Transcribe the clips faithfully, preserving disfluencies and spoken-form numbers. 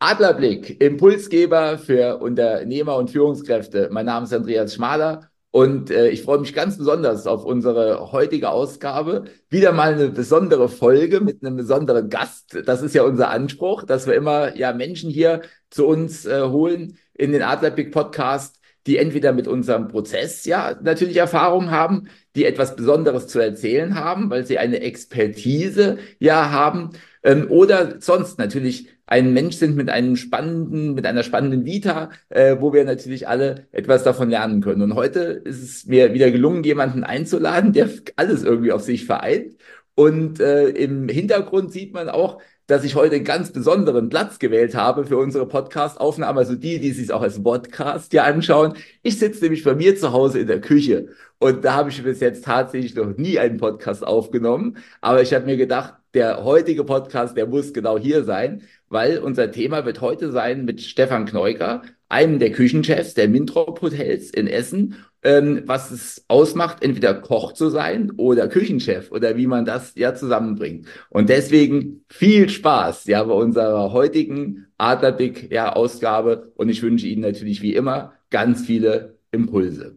Adlerblick, Impulsgeber für Unternehmer und Führungskräfte. Mein Name ist Andreas Schmaler und äh, ich freue mich ganz besonders auf unsere heutige Ausgabe. Wieder mal eine besondere Folge mit einem besonderen Gast. Das ist ja unser Anspruch, dass wir immer ja Menschen hier zu uns äh, holen in den Adlerblick Podcast, die entweder mit unserem Prozess ja natürlich Erfahrung haben, die etwas Besonderes zu erzählen haben, weil sie eine Expertise ja haben, ähm, oder sonst natürlich ein Mensch sind mit einem spannenden, mit einer spannenden Vita, äh, wo wir natürlich alle etwas davon lernen können. Und heute ist es mir wieder gelungen, jemanden einzuladen, der alles irgendwie auf sich vereint. Und äh, im Hintergrund sieht man auch, dass ich heute einen ganz besonderen Platz gewählt habe für unsere Podcast-Aufnahme. Also die, die sich auch als Podcast ja anschauen. Ich sitze nämlich bei mir zu Hause in der Küche. Und da habe ich bis jetzt tatsächlich noch nie einen Podcast aufgenommen. Aber ich habe mir gedacht, der heutige Podcast, der muss genau hier sein, weil unser Thema wird heute sein mit Stefan Kneuker, einem der Küchenchefs der Mintrop Hotels in Essen, ähm, was es ausmacht, entweder Koch zu sein oder Küchenchef oder wie man das ja zusammenbringt. Und deswegen viel Spaß ja bei unserer heutigen Adlerblick ja, Ausgabe und ich wünsche Ihnen natürlich wie immer ganz viele Impulse.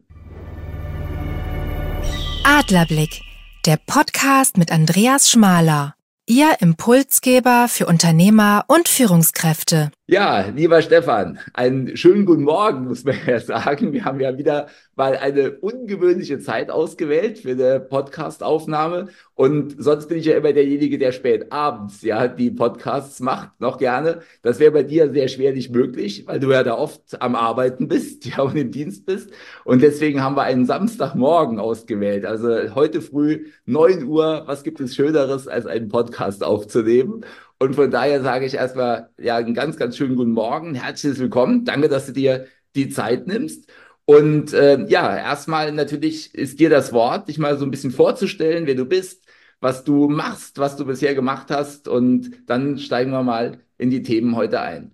Adlerblick, der Podcast mit Andreas Schmaler. Ihr Impulsgeber für Unternehmer und Führungskräfte. Ja, lieber Stefan, einen schönen guten Morgen, muss man ja sagen. Wir haben ja wieder mal eine ungewöhnliche Zeit ausgewählt für eine Podcast-Aufnahme. Und sonst bin ich ja immer derjenige, der spät abends ja die Podcasts macht, noch gerne. Das wäre bei dir sehr schwerlich möglich, weil du ja da oft am Arbeiten bist, ja, und im Dienst bist. Und deswegen haben wir einen Samstagmorgen ausgewählt. Also heute früh neun Uhr. Was gibt es Schöneres, als einen Podcast aufzunehmen? Und von daher sage ich erstmal, ja, einen ganz, ganz schönen guten Morgen. Herzlich willkommen. Danke, dass du dir die Zeit nimmst. Und äh, ja, erstmal natürlich ist dir das Wort, dich mal so ein bisschen vorzustellen, wer du bist, was du machst, was du bisher gemacht hast. Und dann steigen wir mal in die Themen heute ein.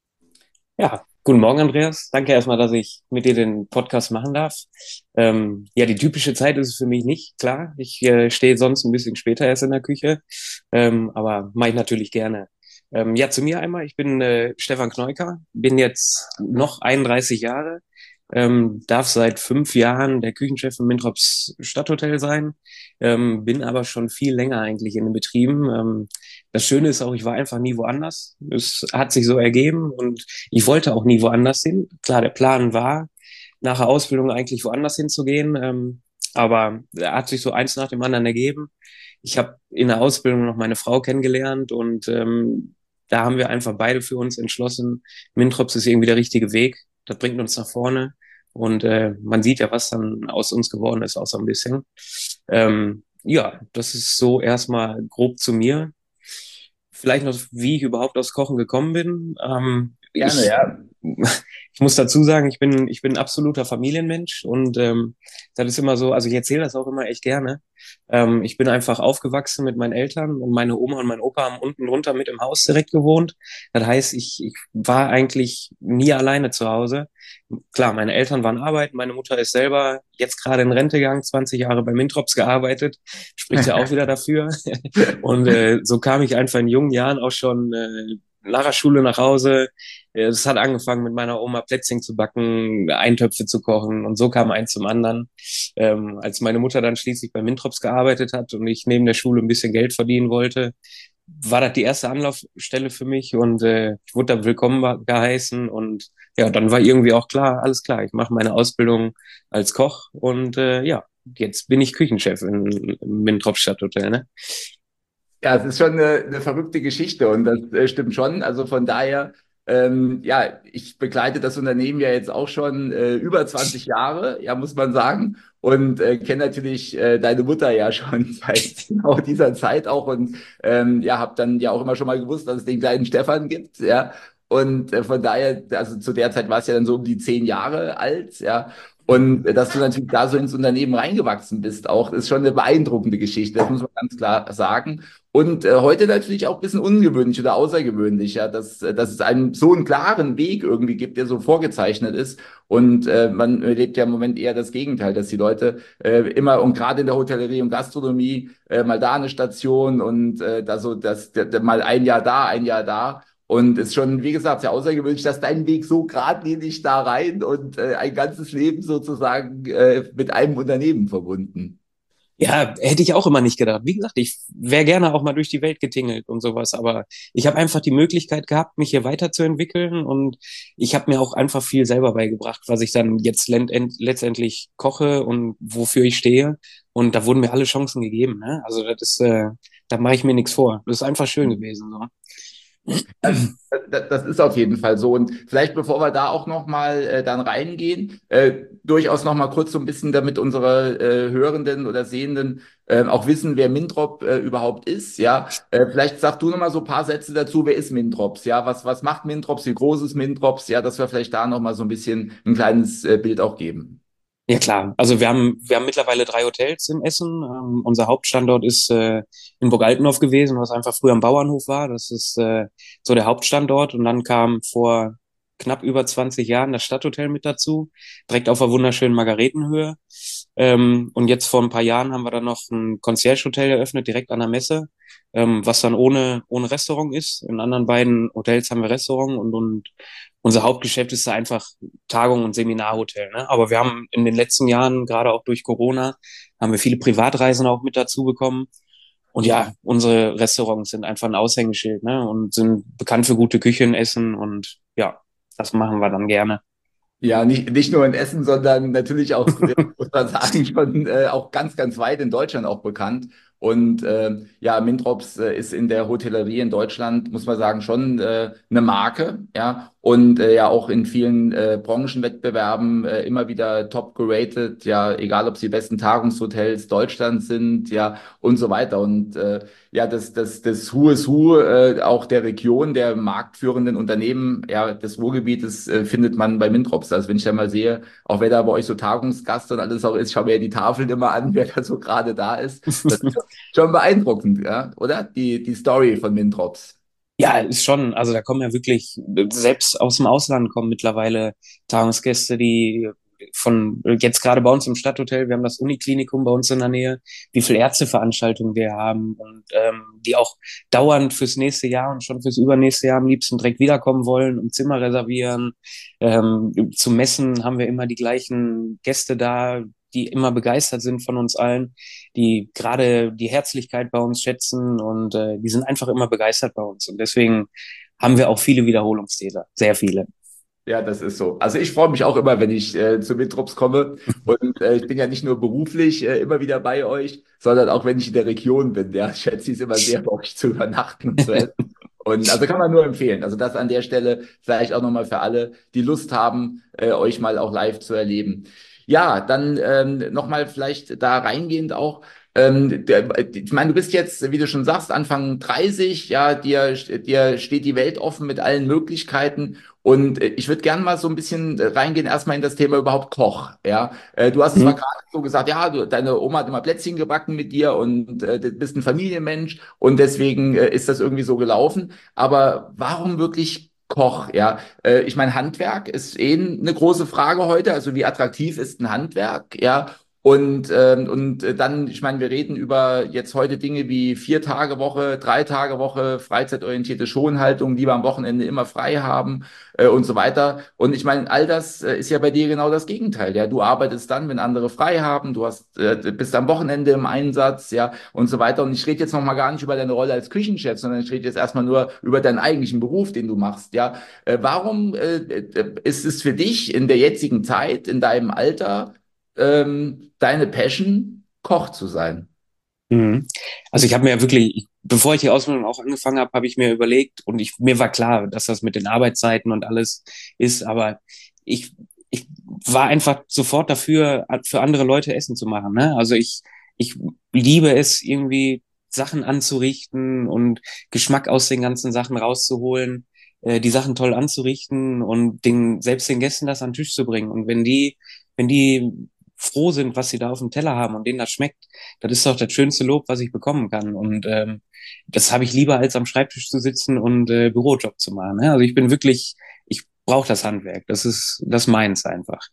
Ja, guten Morgen, Andreas. Danke erstmal, dass ich mit dir den Podcast machen darf. Ähm, ja, die typische Zeit ist es für mich nicht, klar. Ich äh, stehe sonst ein bisschen später erst in der Küche, ähm, aber mache ich natürlich gerne. Ähm, ja, zu mir einmal. Ich bin äh, Stefan Kneuker, bin jetzt noch einunddreißig Jahre, ähm, darf seit fünf Jahren der Küchenchef im Mintrops Stadthotel sein, ähm, bin aber schon viel länger eigentlich in den Betrieben. Ähm, das Schöne ist auch, ich war einfach nie woanders. Es hat sich so ergeben und ich wollte auch nie woanders hin. Klar, der Plan war, nach der Ausbildung eigentlich woanders hinzugehen, ähm, aber er hat sich so eins nach dem anderen ergeben. Ich habe in der Ausbildung noch meine Frau kennengelernt und ähm, da haben wir einfach beide für uns entschlossen, Mintrops ist irgendwie der richtige Weg. Das bringt uns nach vorne. Und äh, man sieht ja, was dann aus uns geworden ist, auch so ein bisschen. Ähm, ja, das ist so erstmal grob zu mir. Vielleicht noch, wie ich überhaupt aufs Kochen gekommen bin. Ähm, Gerne, ich, ja. ich muss dazu sagen, ich bin, ich bin ein absoluter Familienmensch und ähm, das ist immer so, also ich erzähle das auch immer echt gerne. Ähm, ich bin einfach aufgewachsen mit meinen Eltern und meine Oma und mein Opa haben unten drunter mit im Haus direkt gewohnt. Das heißt, ich, ich war eigentlich nie alleine zu Hause. Klar, meine Eltern waren arbeiten, meine Mutter ist selber jetzt gerade in Rente gegangen, zwanzig Jahre bei Mintrops gearbeitet, spricht ja auch wieder dafür. Und äh, so kam ich einfach in jungen Jahren auch schon äh, nach der Schule nach Hause. Es hat angefangen mit meiner Oma Plätzchen zu backen, Eintöpfe zu kochen und so kam eins zum anderen. Ähm, als meine Mutter dann schließlich bei Mintrops gearbeitet hat und ich neben der Schule ein bisschen Geld verdienen wollte, war das die erste Anlaufstelle für mich und äh, ich wurde da willkommen geheißen und ja, dann war irgendwie auch klar, alles klar, ich mache meine Ausbildung als Koch und äh, ja, jetzt bin ich Küchenchef in, im Mintrops Stadthotel, ne? Ja, es ist schon eine, eine verrückte Geschichte und das äh, stimmt schon. Also von daher, ähm, ja, ich begleite das Unternehmen ja jetzt auch schon äh, über zwanzig Jahre, ja, muss man sagen. Und äh, kenne natürlich äh, deine Mutter ja schon seit genau dieser Zeit auch und ähm, ja, habe dann ja auch immer schon mal gewusst, dass es den kleinen Stefan gibt, ja. Und äh, von daher, also zu der Zeit war es ja dann so um die zehn Jahre alt, ja. Und äh, dass du natürlich da so ins Unternehmen reingewachsen bist, auch ist schon eine beeindruckende Geschichte, das muss man ganz klar sagen. Und äh, heute natürlich auch ein bisschen ungewöhnlich oder außergewöhnlich, ja, dass, äh, dass es einen so einen klaren Weg irgendwie gibt, der so vorgezeichnet ist. Und äh, man erlebt ja im Moment eher das Gegenteil, dass die Leute äh, immer und gerade in der Hotellerie und Gastronomie äh, mal da eine Station und äh, da so das, da, da, mal ein Jahr da, ein Jahr da. Und es ist schon, wie gesagt, sehr außergewöhnlich, dass dein Weg so geradlinig da rein und äh, ein ganzes Leben sozusagen äh, mit einem Unternehmen verbunden. Ja, hätte ich auch immer nicht gedacht. Wie gesagt, ich wäre gerne auch mal durch die Welt getingelt und sowas, aber ich habe einfach die Möglichkeit gehabt, mich hier weiterzuentwickeln und ich habe mir auch einfach viel selber beigebracht, was ich dann jetzt letztendlich koche und wofür ich stehe. Und da wurden mir alle Chancen gegeben. Ne? Also das ist, äh, da mache ich mir nichts vor. Das ist einfach schön gewesen. So. Das, das ist auf jeden Fall so. Und vielleicht, bevor wir da auch nochmal äh, dann reingehen, äh, durchaus nochmal kurz so ein bisschen, damit unsere äh, Hörenden oder Sehenden äh, auch wissen, wer Mintrop äh, überhaupt ist. Ja, äh, vielleicht sag du nochmal so ein paar Sätze dazu. Wer ist Mintrops? Ja, was, was macht Mintrops? Wie groß ist Mintrops? Ja, dass wir vielleicht da nochmal so ein bisschen ein kleines äh, Bild auch geben. Ja klar, also wir haben wir haben mittlerweile drei Hotels in Essen. Ähm, unser Hauptstandort ist äh, in Burg Altendorf gewesen, was einfach früher ein Bauernhof war. Das ist äh, so der Hauptstandort. Und dann kam vor knapp über zwanzig Jahren das Stadthotel mit dazu, direkt auf der wunderschönen Margaretenhöhe. Ähm, und jetzt vor ein paar Jahren haben wir dann noch ein Concierge-Hotel eröffnet, direkt an der Messe, ähm, was dann ohne ohne Restaurant ist. In anderen beiden Hotels haben wir Restaurant und und unser Hauptgeschäft ist da einfach Tagung- und Seminarhotel. Ne? Aber wir haben in den letzten Jahren, gerade auch durch Corona, haben wir viele Privatreisen auch mit dazu bekommen. Und ja, unsere Restaurants sind einfach ein Aushängeschild, ne? Und sind bekannt für gute Küche in Essen. Und ja, das machen wir dann gerne. Ja, nicht, nicht nur in Essen, sondern natürlich auch, äh, muss man sagen, schon äh, auch ganz, ganz weit in Deutschland auch bekannt. Und äh, ja, Mintrops äh, ist in der Hotellerie in Deutschland, muss man sagen, schon äh, eine Marke, ja. Und äh, ja auch in vielen äh, Branchenwettbewerben äh, immer wieder top geratet, ja, egal ob sie die besten Tagungshotels Deutschlands sind, ja, und so weiter. Und äh, ja, das, das, das Who is Who äh, auch der Region, der marktführenden Unternehmen, ja, des Ruhrgebietes äh, findet man bei Mintrops. Also wenn ich da mal sehe, auch wer da bei euch so Tagungsgast und alles auch ist, schaue mir ja die Tafeln immer an, wer da so gerade da ist. Das ist schon beeindruckend, ja, oder? Die, die Story von Mintrops. Ja, ist schon. Also da kommen ja wirklich, selbst aus dem Ausland kommen mittlerweile Tagungsgäste, die von, jetzt gerade bei uns im Stadthotel, wir haben das Uniklinikum bei uns in der Nähe, wie viele Ärzteveranstaltungen wir haben und ähm, die auch dauernd fürs nächste Jahr und schon fürs übernächste Jahr am liebsten direkt wiederkommen wollen und Zimmer reservieren. Ähm, zu Messen haben wir immer die gleichen Gäste da, die immer begeistert sind von uns allen, die gerade die Herzlichkeit bei uns schätzen und äh, die sind einfach immer begeistert bei uns. Und deswegen haben wir auch viele Wiederholungstäter, sehr viele. Ja, das ist so. Also ich freue mich auch immer, wenn ich äh, zu Mintrops komme. Und äh, ich bin ja nicht nur beruflich äh, immer wieder bei euch, sondern auch wenn ich in der Region bin. Ja, ich schätze es immer sehr, bei euch zu übernachten und zu essen. Und also kann man nur empfehlen. Also das an der Stelle vielleicht auch nochmal für alle, die Lust haben, äh, euch mal auch live zu erleben. Ja, dann ähm, nochmal vielleicht da reingehend auch. Ähm, der, ich meine, du bist jetzt, wie du schon sagst, Anfang dreißig, ja, dir, dir steht die Welt offen mit allen Möglichkeiten. Und äh, ich würde gerne mal so ein bisschen äh, reingehen, erstmal in das Thema überhaupt Koch. Ja, äh, du hast zwar Mhm. gerade so gesagt, ja, du, deine Oma hat immer Plätzchen gebacken mit dir und äh, du bist ein Familienmensch und deswegen äh, ist das irgendwie so gelaufen. Aber warum wirklich Koch? Ja, äh, ich meine, Handwerk ist eh eine große Frage heute. Also wie attraktiv ist ein Handwerk? Ja. Und, ähm, und äh, dann, ich meine, wir reden über jetzt heute Dinge wie vier Tage Woche, drei Tage Woche, freizeitorientierte Schonhaltung, die wir am Wochenende immer frei haben äh, und so weiter. Und ich meine, all das äh, ist ja bei dir genau das Gegenteil. Ja, du arbeitest dann, wenn andere frei haben, du hast, äh, bist am Wochenende im Einsatz, ja, und so weiter. Und ich rede jetzt noch mal gar nicht über deine Rolle als Küchenchef, sondern ich rede jetzt erstmal nur über deinen eigentlichen Beruf, den du machst. Ja, äh, warum äh, äh, ist es für dich in der jetzigen Zeit, in deinem Alter, ähm, deine Passion, Koch zu sein? Mhm. Also ich habe mir ja wirklich, ich, bevor ich die Ausbildung auch angefangen habe, habe ich mir überlegt und ich, mir war klar, dass das mit den Arbeitszeiten und alles ist, aber ich, ich war einfach sofort dafür, für andere Leute Essen zu machen, ne? Also ich, ich liebe es irgendwie Sachen anzurichten und Geschmack aus den ganzen Sachen rauszuholen, äh, die Sachen toll anzurichten und den, selbst den Gästen das an den Tisch zu bringen. Und wenn die, wenn die froh sind, was sie da auf dem Teller haben und denen das schmeckt, das ist doch das schönste Lob, was ich bekommen kann. Und ähm, das habe ich lieber, als am Schreibtisch zu sitzen und äh, Bürojob zu machen. Ne? Also ich bin wirklich, ich brauche das Handwerk. Das ist das meins einfach.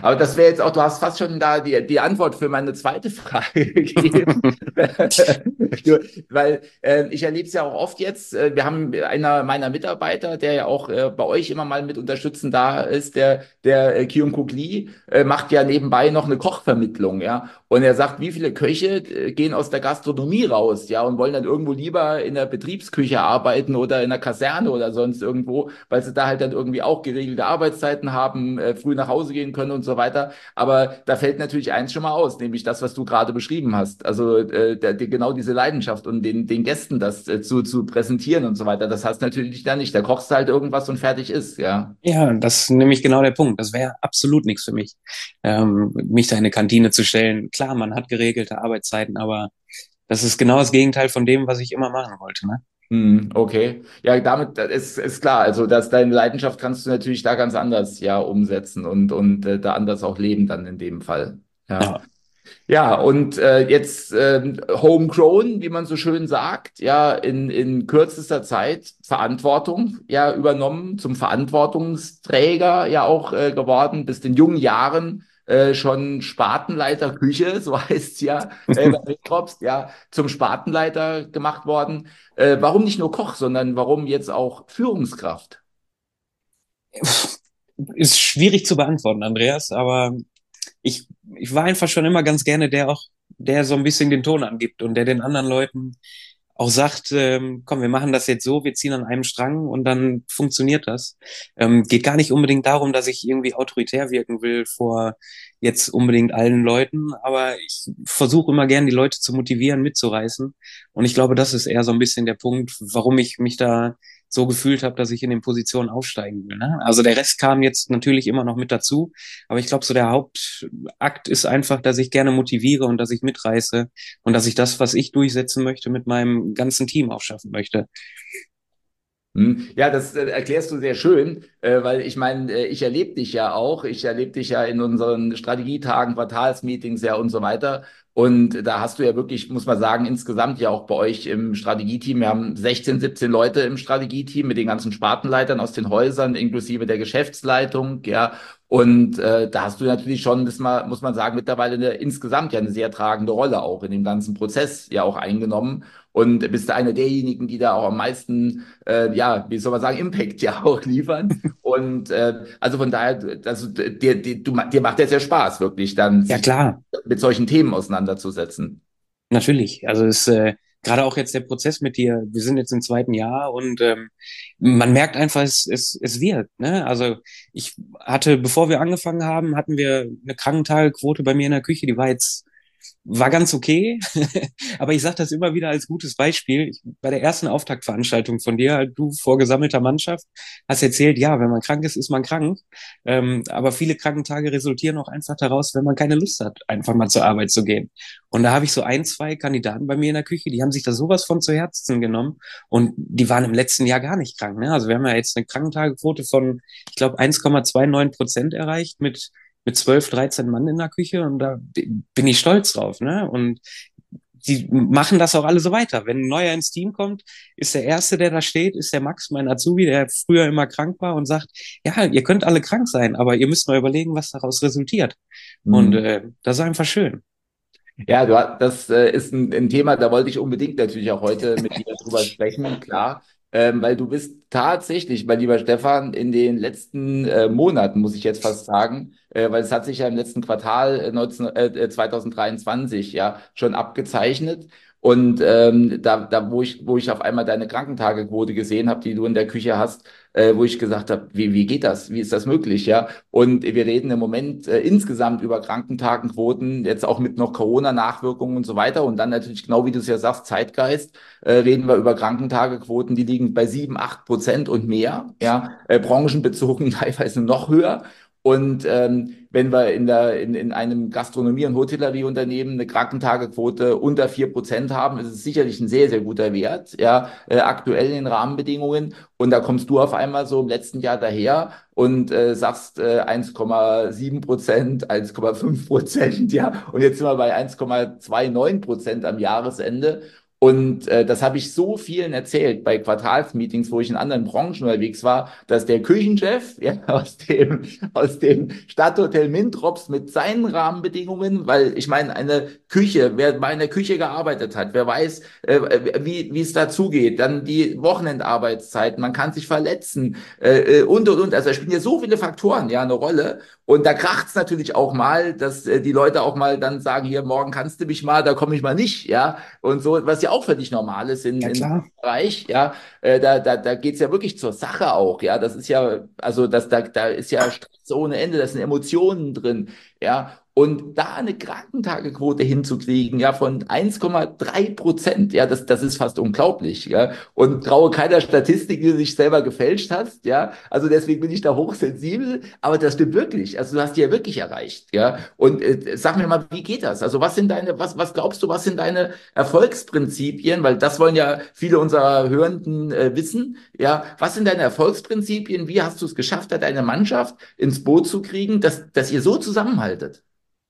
Aber das wäre jetzt auch, du hast fast schon da die, die Antwort für meine zweite Frage gegeben. Du, weil äh, ich erlebe es ja auch oft jetzt, äh, wir haben einer meiner Mitarbeiter, der ja auch äh, bei euch immer mal mit unterstützen da ist, der, der äh, Kyung Kuk Lee, äh, macht ja nebenbei noch eine Kochvermittlung, ja. Und er sagt, wie viele Köche äh, gehen aus der Gastronomie raus, ja, und wollen dann irgendwo lieber in der Betriebsküche arbeiten oder in der Kaserne oder sonst irgendwo, weil sie da halt dann irgendwie auch geregelte Arbeitszeiten haben, äh, früh nach Hause gehen können und so weiter. Aber da fällt natürlich eins schon mal aus, nämlich das, was du gerade beschrieben hast. Also äh, der, die, genau diese Leidenschaft und den, den Gästen das äh, zu, zu präsentieren und so weiter. Das hast natürlich da nicht. Da kochst du halt irgendwas und fertig ist, ja. Ja, das ist nämlich genau der Punkt. Das wäre absolut nichts für mich, ähm, mich da in eine Kantine zu stellen. Klar, man hat geregelte Arbeitszeiten, aber das ist genau das Gegenteil von dem, was ich immer machen wollte, ne? Hm, okay. Ja, damit äh, ist, ist klar. Also, dass deine Leidenschaft kannst du natürlich da ganz anders ja umsetzen und, und äh, da anders auch leben dann in dem Fall. Ja. Ja. Ja, und äh, jetzt ähm, homegrown, wie man so schön sagt, ja, in, in kürzester Zeit Verantwortung ja übernommen, zum Verantwortungsträger ja auch äh, geworden, bis in jungen Jahren äh, schon Spartenleiter Küche, so heißt es ja, äh, bei Windrops, ja, zum Spartenleiter gemacht worden. Äh, warum nicht nur Koch, sondern warum jetzt auch Führungskraft? Ist schwierig zu beantworten, Andreas, aber ich, ich war einfach schon immer ganz gerne der auch, der so ein bisschen den Ton angibt und der den anderen Leuten auch sagt, ähm, komm, wir machen das jetzt so, wir ziehen an einem Strang und dann funktioniert das. Ähm, geht gar nicht unbedingt darum, dass ich irgendwie autoritär wirken will vor jetzt unbedingt allen Leuten, aber ich versuche immer gern, die Leute zu motivieren, mitzureißen. Und ich glaube, das ist eher so ein bisschen der Punkt, warum ich mich da so gefühlt habe, dass ich in den Positionen aufsteigen will. Ne? Also der Rest kam jetzt natürlich immer noch mit dazu, aber ich glaube, so der Hauptakt ist einfach, dass ich gerne motiviere und dass ich mitreiße und dass ich das, was ich durchsetzen möchte, mit meinem ganzen Team auch schaffen möchte. Hm. Ja, das äh, erklärst du sehr schön, äh, weil ich meine, äh, ich erlebe dich ja auch. Ich erlebe dich ja in unseren Strategietagen, Quartalsmeetings ja und so weiter. Und da hast du ja wirklich, muss man sagen, insgesamt ja auch bei euch im Strategieteam, wir haben sechzehn, siebzehn Leute im Strategieteam mit den ganzen Spartenleitern aus den Häusern, inklusive der Geschäftsleitung, ja. Und äh, da hast du natürlich schon, das mal, muss man sagen, mittlerweile eine, insgesamt ja eine sehr tragende Rolle auch in dem ganzen Prozess ja auch eingenommen. Und bist du einer derjenigen, die da auch am meisten äh, ja, wie soll man sagen, Impact ja auch liefern. Und äh, also von daher, also dir, dir, du, dir macht das ja Spaß, wirklich dann Ja, sich klar. mit solchen Themen auseinanderzusetzen. Natürlich, also es ist äh, gerade auch jetzt der Prozess mit dir. Wir sind jetzt im zweiten Jahr und ähm, man merkt einfach, es, es, es wird. Ne? Also ich hatte, bevor wir angefangen haben, hatten wir eine Krankentagequote bei mir in der Küche, die war jetzt war ganz okay, aber ich sage das immer wieder als gutes Beispiel. Ich, bei der ersten Auftaktveranstaltung von dir, halt du vor gesammelter Mannschaft, hast erzählt, ja, wenn man krank ist, ist man krank. Ähm, aber viele Krankentage resultieren auch einfach daraus, wenn man keine Lust hat, einfach mal zur Arbeit zu gehen. Und da habe ich so ein, zwei Kandidaten bei mir in der Küche, die haben sich da sowas von zu Herzen genommen und die waren im letzten Jahr gar nicht krank. Ne? Also wir haben ja jetzt eine Krankentagequote von, ich glaube, eins Komma neunundzwanzig Prozent erreicht mit mit zwölf, dreizehn Mann in der Küche und da bin ich stolz drauf, ne? Und die machen das auch alle so weiter. Wenn ein Neuer ins Team kommt, ist der Erste, der da steht, ist der Max, mein Azubi, der früher immer krank war und sagt, ja, ihr könnt alle krank sein, aber ihr müsst mal überlegen, was daraus resultiert. Und Mhm. äh, das ist einfach schön. Ja, du, hast- das äh, ist ein, ein Thema, da wollte ich unbedingt natürlich auch heute mit dir drüber sprechen, klar. Ähm, weil du bist tatsächlich, mein lieber Stefan, in den letzten äh, Monaten, muss ich jetzt fast sagen, äh, weil es hat sich ja im letzten Quartal äh, neunzehn, äh, zwanzig dreiundzwanzig ja schon abgezeichnet. Und ähm, da, da wo ich, wo ich auf einmal deine Krankentagequote gesehen habe, die du in der Küche hast, äh, wo ich gesagt habe, wie, wie geht das? Wie ist das möglich? Ja, und wir reden im Moment äh, insgesamt über Krankentagenquoten, jetzt auch mit noch Corona-Nachwirkungen und so weiter. Und dann natürlich, genau wie du es ja sagst, Zeitgeist, äh, reden wir über Krankentagequoten, die liegen bei sieben, acht Prozent und mehr, ja, äh, branchenbezogen teilweise noch höher. Und ähm, wenn wir in, der, in, in einem Gastronomie- und Hotellerieunternehmen eine Krankentagequote unter vier Prozent haben, ist es sicherlich ein sehr, sehr guter Wert, ja, äh, aktuell in den Rahmenbedingungen. Und da kommst du auf einmal so im letzten Jahr daher und äh, sagst äh, eins Komma sieben Prozent, eins Komma fünf Prozent, ja, und jetzt sind wir bei eins Komma neunundzwanzig Prozent am Jahresende. Und äh, das habe ich so vielen erzählt bei Quartalsmeetings, wo ich in anderen Branchen unterwegs war, dass der Küchenchef ja, aus dem, aus dem Stadthotel Mintrops mit seinen Rahmenbedingungen, weil ich meine, eine Küche, wer mal in der Küche gearbeitet hat, wer weiß, äh, wie, wie es dazugeht, dann die Wochenendarbeitszeiten, man kann sich verletzen äh, äh, und, und, und. Also da spielen ja so viele Faktoren ja eine Rolle. Und da kracht's natürlich auch mal, dass äh, die Leute auch mal dann sagen, hier, morgen kannst du mich mal, da komme ich mal nicht, ja. Und so, was ja auch völlig normal ist in, Ja, in klar. Bereich, ja, äh, da, da, da geht's ja wirklich zur Sache auch, ja. Das ist ja, also das, da, da ist ja Stress ohne Ende, da sind Emotionen drin, ja. Und da eine Krankentagequote hinzukriegen, ja, von eins Komma drei Prozent, ja, das, das ist fast unglaublich, ja. Und traue keiner Statistik, die du sich selber gefälscht hast, ja. Also deswegen bin ich da hochsensibel, aber das stimmt wirklich. Also du hast die ja wirklich erreicht, ja. Und äh, sag mir mal, wie geht das? Also was sind deine, was, was glaubst du, was sind deine Erfolgsprinzipien? Weil das wollen ja viele unserer Hörenden äh, wissen, ja. Was sind deine Erfolgsprinzipien? Wie hast du es geschafft, da deine Mannschaft ins Boot zu kriegen, dass, dass ihr so zusammenhaltet?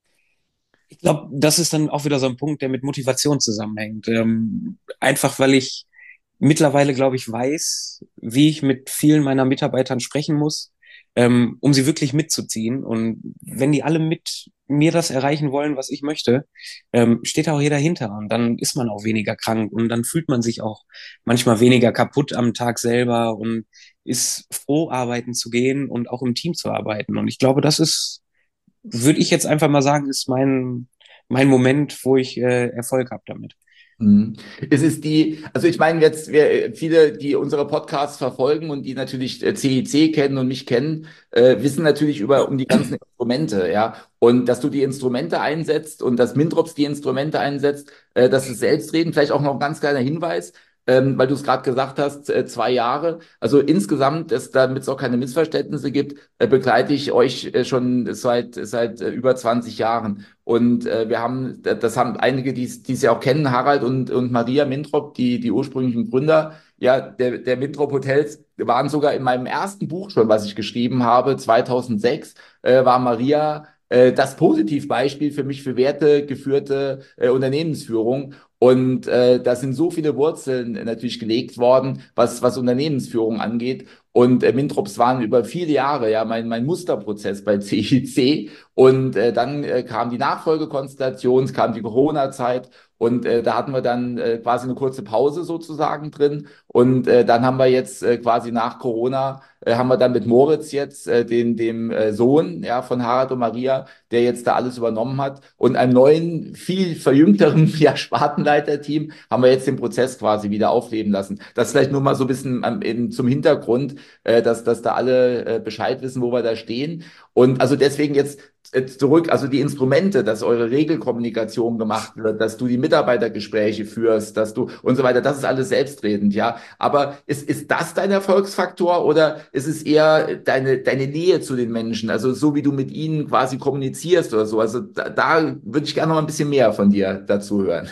Ich glaube, das ist dann auch wieder so ein Punkt, der mit Motivation zusammenhängt. Ähm, einfach weil ich mittlerweile, glaube ich, weiß, wie ich mit vielen meiner Mitarbeitern sprechen muss, ähm, um sie wirklich mitzuziehen. Und wenn die alle mit mir das erreichen wollen, was ich möchte, ähm, steht auch jeder hinter. Und dann ist man auch weniger krank und dann fühlt man sich auch manchmal weniger kaputt am Tag selber und ist froh, arbeiten zu gehen und auch im Team zu arbeiten. Und ich glaube, das ist, würde ich jetzt einfach mal sagen, ist mein, mein Moment, wo ich äh, Erfolg habe damit. Mhm. Es ist die, also ich meine jetzt, wir, viele, die unsere Podcasts verfolgen und die natürlich äh, C I C kennen und mich kennen, äh, wissen natürlich über um die ganzen Instrumente, ja. Und dass du die Instrumente einsetzt und dass Mintrops die Instrumente einsetzt, äh, das ist Selbstreden. Vielleicht auch noch ein ganz kleiner Hinweis, ähm, weil du es gerade gesagt hast, äh, zwei Jahre. Also insgesamt, dass, damit es auch keine Missverständnisse gibt, äh, begleite ich euch äh, schon seit, seit äh, über zwanzig Jahren. Und äh, wir haben, das haben einige, die es ja auch kennen, Harald und, und Maria Mintrop, die, die ursprünglichen Gründer, ja, der, der Mintrop Hotels, waren sogar in meinem ersten Buch schon, was ich geschrieben habe, zweitausendsechs, äh, war Maria äh, das Positivbeispiel für mich für wertegeführte äh, Unternehmensführung. Und äh, da sind so viele Wurzeln äh, natürlich gelegt worden, was, was Unternehmensführung angeht. Und äh, Mintrops waren über viele Jahre ja mein, mein Musterprozess bei C I C. Und äh, dann äh, kam die Nachfolgekonstellation, es kam die Corona-Zeit und äh, da hatten wir dann äh, quasi eine kurze Pause sozusagen drin. Und äh, dann haben wir jetzt äh, quasi nach Corona, äh, haben wir dann mit Moritz jetzt, äh, den, dem äh, Sohn ja, von Harald und Maria, der jetzt da alles übernommen hat. Und einem neuen, viel verjüngteren ja, Spartenleiterteam haben wir jetzt den Prozess quasi wieder aufleben lassen. Das vielleicht nur mal so ein bisschen ähm, in, zum Hintergrund, äh, dass, dass da alle äh, Bescheid wissen, wo wir da stehen. Und also deswegen jetzt äh, zurück, also die Instrumente, dass eure Regelkommunikation gemacht wird, dass du die Mitarbeitergespräche führst, dass du und so weiter, das ist alles selbstredend, ja. Aber ist, ist das dein Erfolgsfaktor oder ist es eher deine, deine Nähe zu den Menschen, also so wie du mit ihnen quasi kommunizierst oder so? Also da, da würde ich gerne noch mal ein bisschen mehr von dir dazu hören.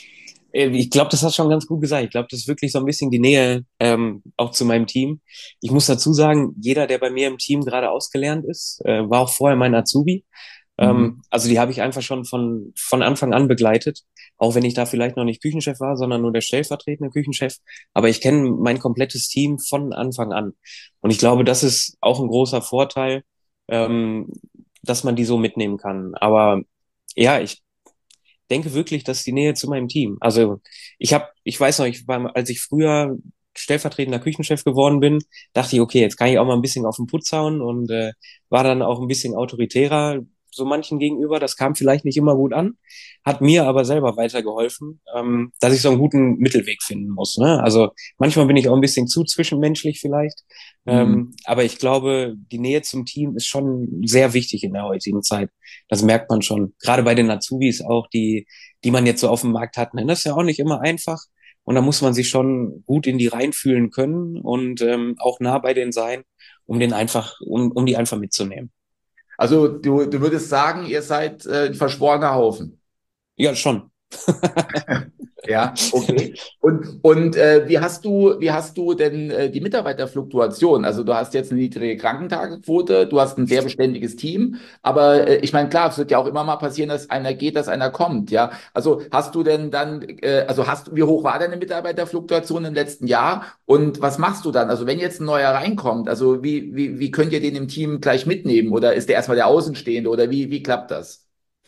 Äh, Ich glaube, das hast du schon ganz gut gesagt. Ich glaube, das ist wirklich so ein bisschen die Nähe ähm, auch zu meinem Team. Ich muss dazu sagen, jeder, der bei mir im Team gerade ausgelernt ist, äh, war auch vorher mein Azubi. Mhm. Ähm, also die habe ich einfach schon von, von Anfang an begleitet, auch wenn ich da vielleicht noch nicht Küchenchef war, sondern nur der stellvertretende Küchenchef. Aber ich kenne mein komplettes Team von Anfang an. Und ich glaube, das ist auch ein großer Vorteil, ähm, dass man die so mitnehmen kann. Aber ja, ich denke wirklich, dass die Nähe zu meinem Team. Also ich habe, ich weiß noch, ich war, als ich früher stellvertretender Küchenchef geworden bin, dachte ich, okay, jetzt kann ich auch mal ein bisschen auf den Putz hauen und äh, war dann auch ein bisschen autoritärer so manchen gegenüber. Das kam vielleicht nicht immer gut an, hat mir aber selber weitergeholfen, ähm, dass ich so einen guten Mittelweg finden muss. Ne? Also manchmal bin ich auch ein bisschen zu zwischenmenschlich vielleicht, Mhm. ähm, aber ich glaube, die Nähe zum Team ist schon sehr wichtig in der heutigen Zeit. Das merkt man schon. Gerade bei den Azubis auch, die, die man jetzt so auf dem Markt hat. Ne? Das ist ja auch nicht immer einfach. Und da muss man sich schon gut in die reinfühlen können und ähm, auch nah bei denen sein, um den einfach, um, um die einfach mitzunehmen. Also du, du würdest sagen, ihr seid äh, ein verschworener Haufen. Ja, schon. Ja, okay. Und, und äh, wie hast du, wie hast du denn äh, die Mitarbeiterfluktuation? Also du hast jetzt eine niedrige Krankentagequote, du hast ein sehr beständiges Team, aber äh, ich meine, klar, es wird ja auch immer mal passieren, dass einer geht, dass einer kommt, ja. Also hast du denn dann, äh, also hast, wie hoch war deine Mitarbeiterfluktuation im letzten Jahr und was machst du dann? Also wenn jetzt ein neuer reinkommt, also wie, wie, wie könnt ihr den im Team gleich mitnehmen oder ist der erstmal der Außenstehende oder wie, wie klappt das?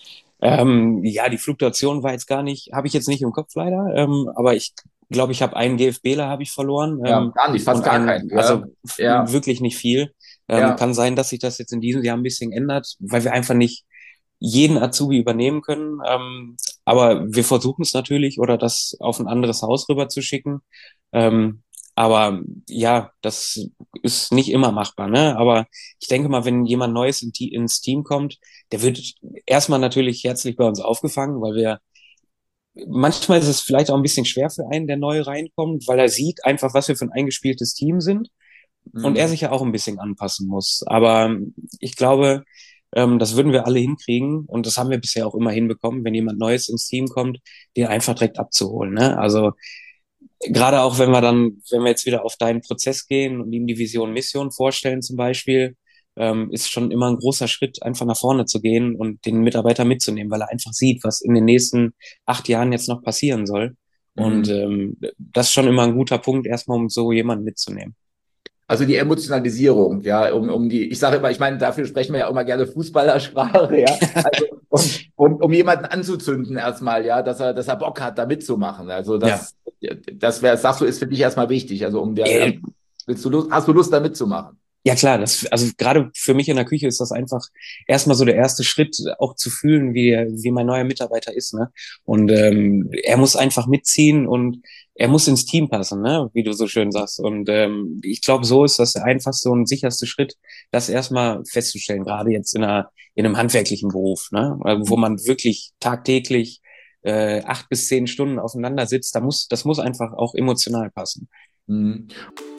Ähm, ja, die Fluktuation war jetzt gar nicht, habe ich jetzt nicht im Kopf leider, ähm, aber ich glaube, ich habe einen GfBler habe ich verloren Ja, ähm, gar nicht, fast und gar einen, keinen, also ja. f- Ja, wirklich nicht viel. Ähm, ja. kann sein, dass sich das jetzt in diesem Jahr ein bisschen ändert, weil wir einfach nicht jeden Azubi übernehmen können. Ähm, aber wir versuchen es natürlich oder das auf ein anderes Haus rüber zu schicken. Ähm, aber ja, das ist nicht immer machbar, ne? Aber ich denke mal, wenn jemand Neues in, ins Team kommt, der wird erstmal natürlich herzlich bei uns aufgefangen, weil wir manchmal ist es vielleicht auch ein bisschen schwer für einen, der neu reinkommt, weil er sieht einfach, was wir für ein eingespieltes Team sind und er Mhm. sich ja auch ein bisschen anpassen muss. Aber ich glaube, ähm, das würden wir alle hinkriegen und das haben wir bisher auch immer hinbekommen, wenn jemand Neues ins Team kommt, den einfach direkt abzuholen. Ne? Also gerade auch wenn wir dann, wenn wir jetzt wieder auf deinen Prozess gehen und ihm die Vision, Mission vorstellen zum Beispiel, ähm, ist schon immer ein großer Schritt, einfach nach vorne zu gehen und den Mitarbeiter mitzunehmen, weil er einfach sieht, was in den nächsten acht Jahren jetzt noch passieren soll. Und Mhm. ähm, das ist schon immer ein guter Punkt, erstmal um so jemanden mitzunehmen. Also die Emotionalisierung, ja, um, um die, ich sage immer, ich meine, dafür sprechen wir ja immer gerne Fußballersprache, ja. Also um, um, um jemanden anzuzünden erstmal, ja, dass er, dass er Bock hat, da mitzumachen. Also Ja. das, das wäre, sagst du, ist für dich erstmal wichtig. Also um der, also Äh, willst du Lust, hast du Lust, da mitzumachen? Ja klar, das, also gerade für mich in der Küche ist das einfach erstmal so der erste Schritt, auch zu fühlen, wie, wie mein neuer Mitarbeiter ist, ne? Und ähm, er muss einfach mitziehen und er muss ins Team passen, ne? Wie du so schön sagst. Und ähm, ich glaube, so ist das der einfachste und sicherste Schritt, das erstmal festzustellen, gerade jetzt in einer, in einem handwerklichen Beruf, ne? Wo man wirklich tagtäglich äh, acht bis zehn Stunden aufeinander sitzt, da muss, das muss einfach auch emotional passen. Mhm.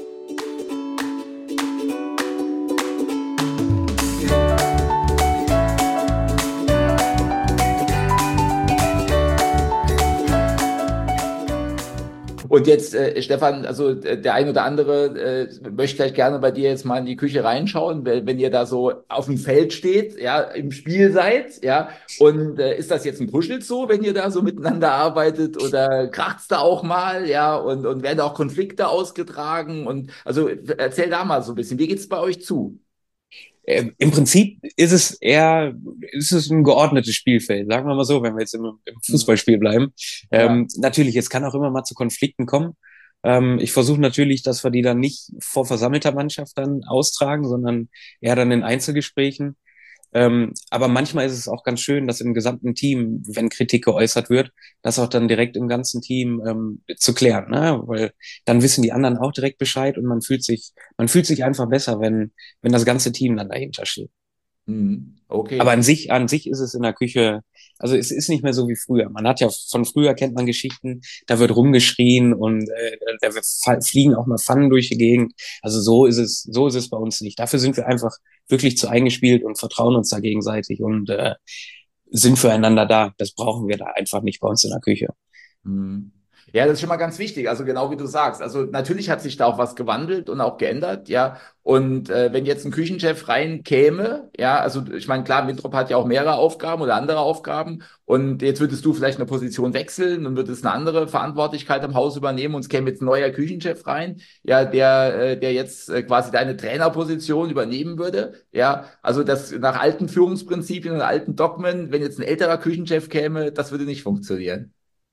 Und jetzt, äh, Stefan, also äh, der ein oder andere äh, möchte vielleicht gerne bei dir jetzt mal in die Küche reinschauen, wenn, wenn ihr da so auf dem Feld steht, ja, im Spiel seid, ja. Und äh, ist das jetzt ein Kuschelzoo, wenn ihr da so miteinander arbeitet oder kracht's da auch mal, ja? Und, und werden da auch Konflikte ausgetragen? Und also erzähl da mal so ein bisschen, wie geht's bei euch zu? Ähm, Im Prinzip ist es eher, ist es ein geordnetes Spielfeld, sagen wir mal so, wenn wir jetzt im, im Mhm. Fußballspiel bleiben. Ja. Ähm, natürlich, es kann auch immer mal zu Konflikten kommen. Ähm, ich versuche natürlich, dass wir die dann nicht vor versammelter Mannschaft dann austragen, sondern eher dann in Einzelgesprächen. Ähm, aber manchmal ist es auch ganz schön, dass im gesamten Team, wenn Kritik geäußert wird, das auch dann direkt im ganzen Team ähm, zu klären, ne? Weil dann wissen die anderen auch direkt Bescheid und man fühlt sich, man fühlt sich einfach besser, wenn, wenn das ganze Team dann dahinter steht. Mhm. Aber Okay. an sich, an sich ist es in der Küche, also es ist nicht mehr so wie früher. Man hat ja von früher kennt man Geschichten, da wird rumgeschrien und äh, da wird- fliegen auch mal Pfannen durch die Gegend. Also so ist es, so ist es bei uns nicht. Dafür sind wir einfach wirklich zu eingespielt und vertrauen uns da gegenseitig und äh, sind füreinander da. Das brauchen wir da einfach nicht bei uns in der Küche. Mhm. Ja, das ist schon mal ganz wichtig. Also genau wie du sagst. Also natürlich hat sich da auch was gewandelt und auch geändert, ja. Und äh, wenn jetzt ein Küchenchef reinkäme, ja, also ich meine, klar, Winthrop hat ja auch mehrere Aufgaben oder andere Aufgaben. Und jetzt würdest du vielleicht eine Position wechseln und würdest eine andere Verantwortlichkeit im Haus übernehmen und es käme jetzt ein neuer Küchenchef rein, ja, der, äh, der jetzt äh, quasi deine Trainerposition übernehmen würde. Ja, also das nach alten Führungsprinzipien und alten Dogmen, wenn jetzt ein älterer Küchenchef käme, das würde nicht funktionieren.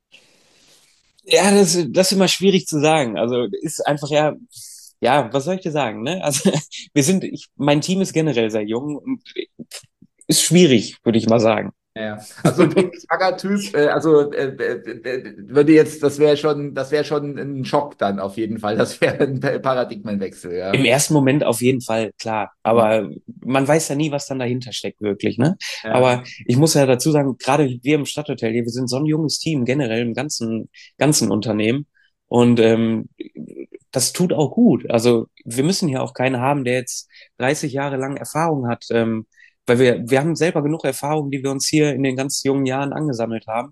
Ja, das, das ist immer schwierig zu sagen. Also ist einfach ja, ja, was soll ich dir sagen, ne? Also wir sind, ich, mein Team ist generell sehr jung und ist schwierig, würde ich mal sagen. Ja, also ein Trainingslagertyp, äh, also äh, äh, äh, würde jetzt, das wäre schon, das wäre schon ein Schock dann auf jeden Fall. Das wäre ein Paradigmenwechsel, Im ja. ersten Moment auf jeden Fall, klar. Hm. Aber man weiß ja nie, was dann dahinter steckt, wirklich, ne? Ja. Aber ich muss ja dazu sagen, gerade wir im Stadthotel hier, wir sind so ein junges Team, generell im ganzen, ganzen Unternehmen. Und ähm, das tut auch gut. Also wir müssen hier auch keinen haben, der jetzt dreißig Jahre lang Erfahrung hat. Ähm, weil wir, wir haben selber genug Erfahrung, die wir uns hier in den ganz jungen Jahren angesammelt haben.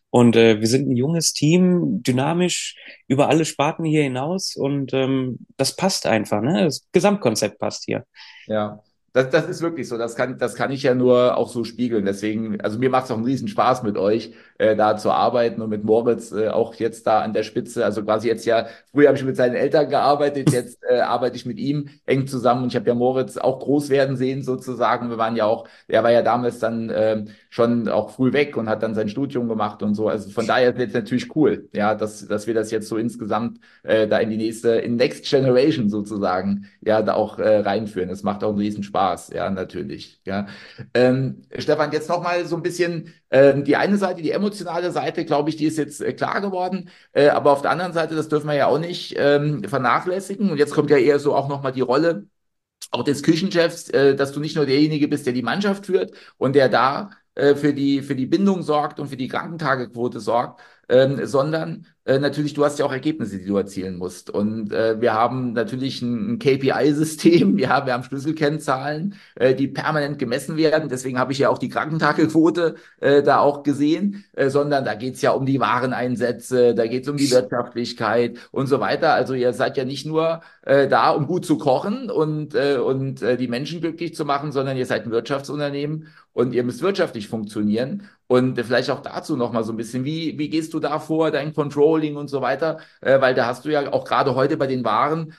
Und äh, wir sind ein junges Team, dynamisch über alle Sparten hier hinaus und ähm, das passt einfach, ne? Das Gesamtkonzept passt hier. Ja, das, das ist wirklich so. Das kann, das kann ich ja nur auch so spiegeln. Deswegen, also mir macht es auch einen riesen Spaß mit euch, äh, da zu arbeiten und mit Moritz äh, auch jetzt da an der Spitze. Also quasi jetzt ja, früher habe ich mit seinen Eltern gearbeitet, jetzt äh, arbeite ich mit ihm eng zusammen und ich habe ja Moritz auch groß werden sehen sozusagen. Wir waren ja auch, er war ja damals dann ähm, schon auch früh weg und hat dann sein Studium gemacht und so. Also von daher ist jetzt natürlich cool, ja, dass, dass wir das jetzt so insgesamt äh, da in die nächste, in Next Generation sozusagen, ja, da auch äh, reinführen. Das macht auch einen riesen Spaß, ja, natürlich, ja. Ähm, Stefan, jetzt noch mal so ein bisschen ähm, die eine Seite, die emotionale Seite, glaube ich, die ist jetzt äh, klar geworden, äh, aber auf der anderen Seite, das dürfen wir ja auch nicht ähm, vernachlässigen und jetzt kommt ja eher so auch noch mal die Rolle auch des Küchenchefs, äh, dass du nicht nur derjenige bist, der die Mannschaft führt und der da äh, für die, für die Bindung sorgt und für die Krankentagequote sorgt, ähm, sondern äh, natürlich, du hast ja auch Ergebnisse, die du erzielen musst. Und äh, wir haben natürlich ein, ein K P I-System, ja, wir haben Schlüsselkennzahlen, äh, die permanent gemessen werden. Deswegen habe ich ja auch die Krankentagequote äh, da auch gesehen, äh, sondern da geht's ja um die Wareneinsätze, da geht's um die Wirtschaftlichkeit und so weiter. Also ihr seid ja nicht nur äh, da, um gut zu kochen und, äh, und äh, die Menschen glücklich zu machen, sondern ihr seid ein Wirtschaftsunternehmen und ihr müsst wirtschaftlich funktionieren. Und äh, vielleicht auch dazu noch mal so ein bisschen, wie, wie gehst du da vor, dein Controlling und so weiter? Äh, weil da hast du ja auch gerade heute bei den Waren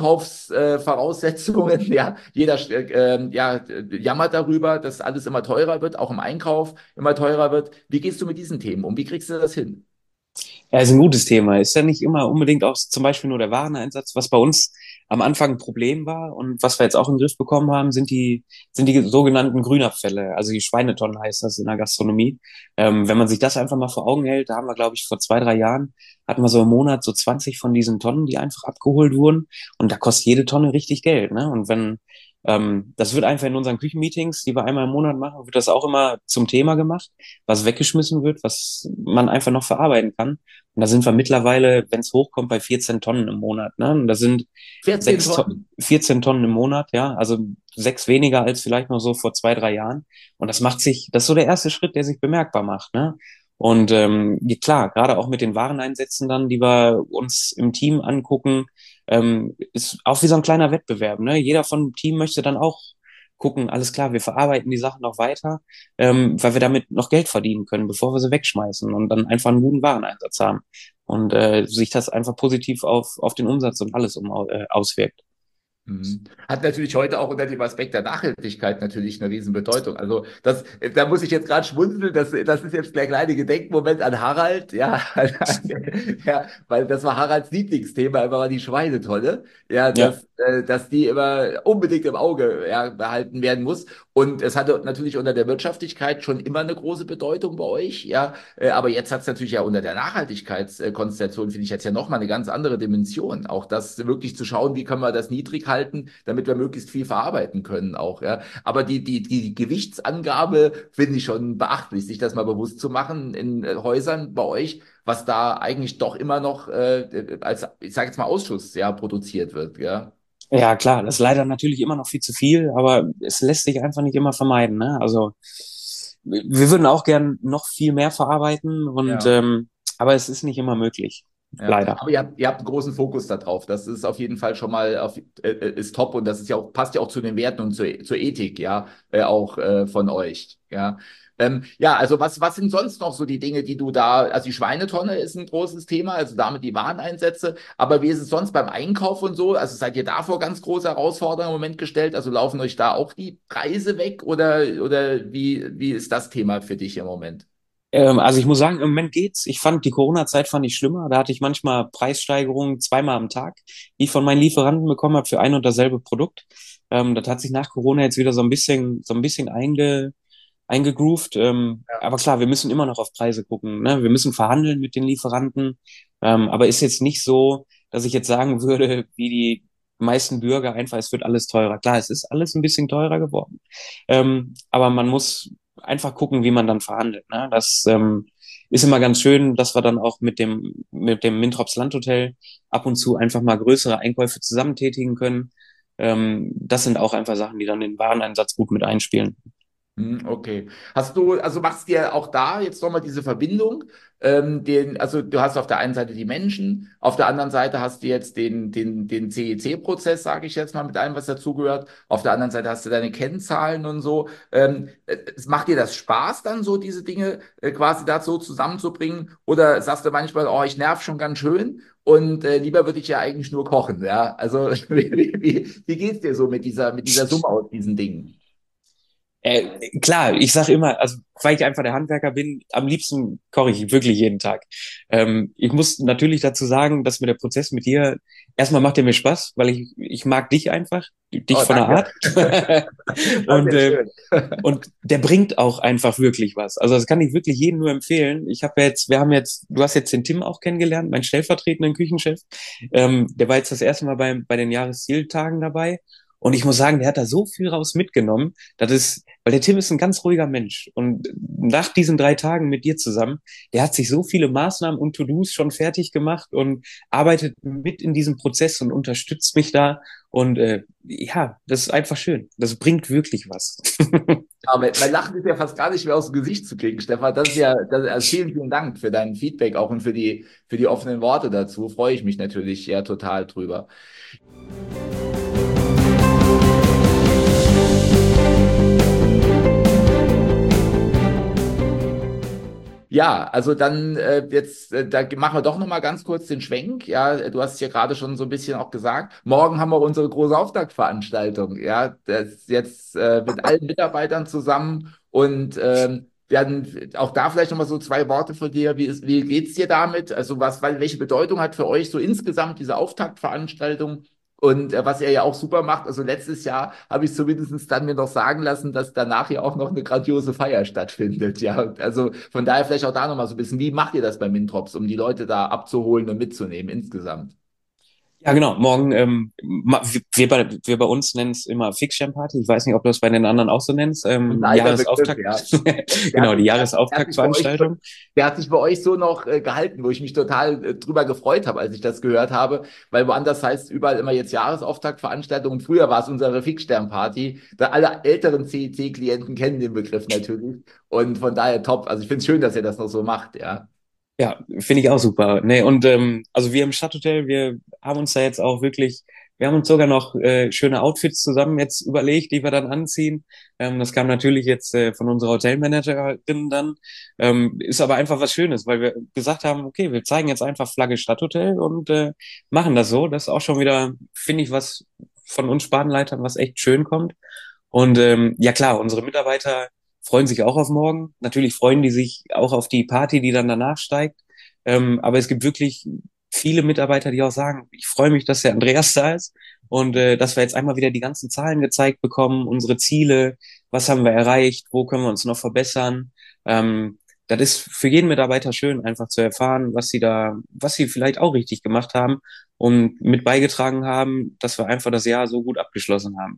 Einkaufsvoraussetzungen, äh, ja, jeder äh, ja, jammert darüber, dass alles immer teurer wird, auch im Einkauf immer teurer wird. Wie gehst du mit diesen Themen um? Wie kriegst du das hin? Ja, ist ein gutes Thema. Ist ja nicht immer unbedingt auch zum Beispiel nur der Wareneinsatz. Was bei uns am Anfang ein Problem war und was wir jetzt auch in den Griff bekommen haben, sind die, sind die sogenannten Grünabfälle. Also die Schweinetonnen heißt das in der Gastronomie. Ähm, wenn man sich das einfach mal vor Augen hält, da haben wir, glaube ich, vor zwei, drei Jahren hatten wir so im Monat so zwanzig von diesen Tonnen, die einfach abgeholt wurden. Und da kostet jede Tonne richtig Geld, ne? Und wenn, ähm, das wird einfach in unseren Küchenmeetings, die wir einmal im Monat machen, wird das auch immer zum Thema gemacht, was weggeschmissen wird, was man einfach noch verarbeiten kann. Und da sind wir mittlerweile, wenn es hochkommt, bei vierzehn Tonnen im Monat. Ne? Und das sind vierzehn sechs To- Tonnen. vierzehn Tonnen im Monat, ja. Also sechs weniger als vielleicht noch so vor zwei, drei Jahren. Und das macht sich, das ist so der erste Schritt, der sich bemerkbar macht. Ne? Und ähm, ja, klar, gerade auch mit den Wareneinsätzen dann, die wir uns im Team angucken, ähm, ist auch wie so ein kleiner Wettbewerb. Ne? Jeder von dem Team möchte dann auch gucken, alles klar, wir verarbeiten die Sachen noch weiter, ähm, weil wir damit noch Geld verdienen können, bevor wir sie wegschmeißen und dann einfach einen guten Wareneinsatz haben. Und äh, sich das einfach positiv auf, auf den Umsatz und alles um, äh, auswirkt. Mhm. Hat natürlich heute auch unter dem Aspekt der Nachhaltigkeit natürlich eine Riesenbedeutung. Also das, da muss ich jetzt gerade schmunzeln, das, das ist jetzt der kleine Gedenkmoment an Harald, ja, ja, weil das war Haralds Lieblingsthema, immer war die Schweinetonne, ja, Ja. dass, äh, dass die immer unbedingt im Auge, ja, behalten werden muss. Und es hatte natürlich unter der Wirtschaftlichkeit schon immer eine große Bedeutung bei euch, ja, äh, aber jetzt hat es natürlich ja unter der Nachhaltigkeitskonstellation, finde ich jetzt ja nochmal eine ganz andere Dimension. Auch das wirklich zu schauen, wie können wir das niedrig halten, damit wir möglichst viel verarbeiten können auch, ja. Aber die, die, die Gewichtsangabe finde ich schon beachtlich, sich das mal bewusst zu machen in äh, Häusern bei euch, was da eigentlich doch immer noch äh, als, ich sage jetzt mal, Ausschuss, ja, produziert wird, ja. Ja, klar, das ist leider natürlich immer noch viel zu viel, aber es lässt sich einfach nicht immer vermeiden. Ne? Also wir würden auch gern noch viel mehr verarbeiten und Ja. ähm, aber es ist nicht immer möglich, Ja, leider. aber ihr habt, ihr habt einen großen Fokus darauf. Das ist auf jeden Fall schon mal auf, äh, äh, ist top und das ist ja auch, passt ja auch zu den Werten und zur, zur Ethik, ja, äh, auch äh, von euch. Ja. Ähm, ja, also was, was sind sonst noch so die Dinge, die du da, also die Schweinetonne ist ein großes Thema, also damit die Wareneinsätze, aber wie ist es sonst beim Einkauf und so? Also seid ihr da vor ganz große Herausforderungen im Moment gestellt? Also laufen euch da auch die Preise weg oder, oder wie, wie ist das Thema für dich im Moment? Ähm, also ich muss sagen, im Moment geht's. Ich fand die Corona-Zeit fand ich schlimmer. Da hatte ich manchmal Preissteigerungen zweimal am Tag, die ich von meinen Lieferanten bekommen habe für ein und dasselbe Produkt. Ähm, das hat sich nach Corona jetzt wieder so ein bisschen, so ein bisschen einge, eingegroovt. Ähm, aber klar, wir müssen immer noch auf Preise gucken. Ne? Wir müssen verhandeln mit den Lieferanten. Ähm, aber ist jetzt nicht so, dass ich jetzt sagen würde, wie die meisten Bürger einfach, es wird alles teurer. Klar, es ist alles ein bisschen teurer geworden. Ähm, aber man muss einfach gucken, wie man dann verhandelt. Ne? Das ähm, ist immer ganz schön, dass wir dann auch mit dem, mit dem Mintrops Landhotel ab und zu einfach mal größere Einkäufe zusammen tätigen können. Ähm, das sind auch einfach Sachen, die dann den Wareneinsatz gut mit einspielen. Hm, okay. Hast du, also machst dir auch da jetzt nochmal diese Verbindung, ähm, den, also du hast auf der einen Seite die Menschen, auf der anderen Seite hast du jetzt den, den, den C E C-Prozess, sage ich jetzt mal, mit allem, was dazugehört. Auf der anderen Seite hast du deine Kennzahlen und so. Ähm, äh, macht dir das Spaß dann so, diese Dinge äh, quasi da so zusammenzubringen? Oder sagst du manchmal, oh, ich nerv schon ganz schön und äh, lieber würde ich ja eigentlich nur kochen, ja? Also wie, wie, wie, wie geht's dir so mit dieser, mit dieser Summe aus diesen Dingen? Äh, klar, ich sage immer, also weil ich einfach der Handwerker bin, am liebsten koche ich wirklich jeden Tag. Ähm, ich muss natürlich dazu sagen, dass mir der Prozess mit dir, erstmal macht er mir Spaß, weil ich, ich mag dich einfach, dich Oh, von der danke. Art. Das ist Und, ja äh, schön. und der bringt auch einfach wirklich was. Also das kann ich wirklich jedem nur empfehlen. Ich habe jetzt, wir haben jetzt, du hast jetzt den Tim auch kennengelernt, meinen stellvertretenden Küchenchef. Ähm, der war jetzt das erste Mal bei, bei den Jahreszieltagen dabei. Und ich muss sagen, der hat da so viel raus mitgenommen. Das ist, weil der Tim ist ein ganz ruhiger Mensch. Und nach diesen drei Tagen mit dir zusammen, der hat sich so viele Maßnahmen und To-Dos schon fertig gemacht und arbeitet mit in diesem Prozess und unterstützt mich da. Und äh, ja, das ist einfach schön. Das bringt wirklich was. Aber mein Lachen ist ja fast gar nicht mehr aus dem Gesicht zu kriegen, Stefan. Das ist ja, das, also vielen, vielen Dank für dein Feedback auch und für die, für die offenen Worte dazu. Freue ich mich natürlich ja total drüber. Ja, also dann äh, jetzt, äh, da machen wir doch noch mal ganz kurz den Schwenk. Ja, du hast es ja gerade schon so ein bisschen auch gesagt. Morgen haben wir unsere große Auftaktveranstaltung. Ja, das ist jetzt äh, mit allen Mitarbeitern zusammen und ähm, werden auch da vielleicht noch mal so zwei Worte von dir. Wie ist, wie geht's dir damit? Also was, weil, welche Bedeutung hat für euch so insgesamt diese Auftaktveranstaltung? Und äh, was er ja auch super macht, also letztes Jahr habe ich zumindest dann mir noch sagen lassen, dass danach ja auch noch eine grandiose Feier stattfindet. Ja, und also von daher vielleicht auch da nochmal so ein bisschen, wie macht ihr das bei Mintrops, um die Leute da abzuholen und mitzunehmen insgesamt? Ja, genau. Morgen, ähm, ma- wir bei, wir bei uns nennen es immer Fixstern-Party. Ich weiß nicht, ob du das bei den anderen auch so nennst. Und ein Ähm, alter Begriff, Jahresauftakt. ja. Der hat Genau, die sich, der, der hat sich bei euch, Jahresauftaktveranstaltung. der hat sich bei euch so noch äh, gehalten, wo ich mich total äh, drüber gefreut habe, als ich das gehört habe, weil woanders heißt überall immer jetzt Jahresauftaktveranstaltung und früher war es unsere Fixstern-Party. Da alle älteren C E C-Klienten kennen den Begriff natürlich und von daher top. Also ich finde es schön, dass ihr das noch so macht, ja. Ja, finde ich auch super. Nee, und ähm, also wir im Stadthotel, wir haben uns da jetzt auch wirklich, wir haben uns sogar noch äh, schöne Outfits zusammen jetzt überlegt, die wir dann anziehen. Ähm, das kam natürlich jetzt äh, von unserer Hotelmanagerin dann. Ähm, ist aber einfach was Schönes, weil wir gesagt haben, okay, wir zeigen jetzt einfach Flagge Stadthotel und äh, machen das so. Das ist auch schon wieder, finde ich, was von uns Spatenleitern, was echt schön kommt. Und ähm, ja klar, unsere Mitarbeiter freuen sich auch auf morgen. Natürlich freuen die sich auch auf die Party, die dann danach steigt. Ähm, aber es gibt wirklich viele Mitarbeiter, die auch sagen, ich freue mich, dass der Andreas da ist und äh, dass wir jetzt einmal wieder die ganzen Zahlen gezeigt bekommen, unsere Ziele, was haben wir erreicht, wo können wir uns noch verbessern. Ähm, das ist für jeden Mitarbeiter schön, einfach zu erfahren, was sie da, was sie vielleicht auch richtig gemacht haben und mit beigetragen haben, dass wir einfach das Jahr so gut abgeschlossen haben.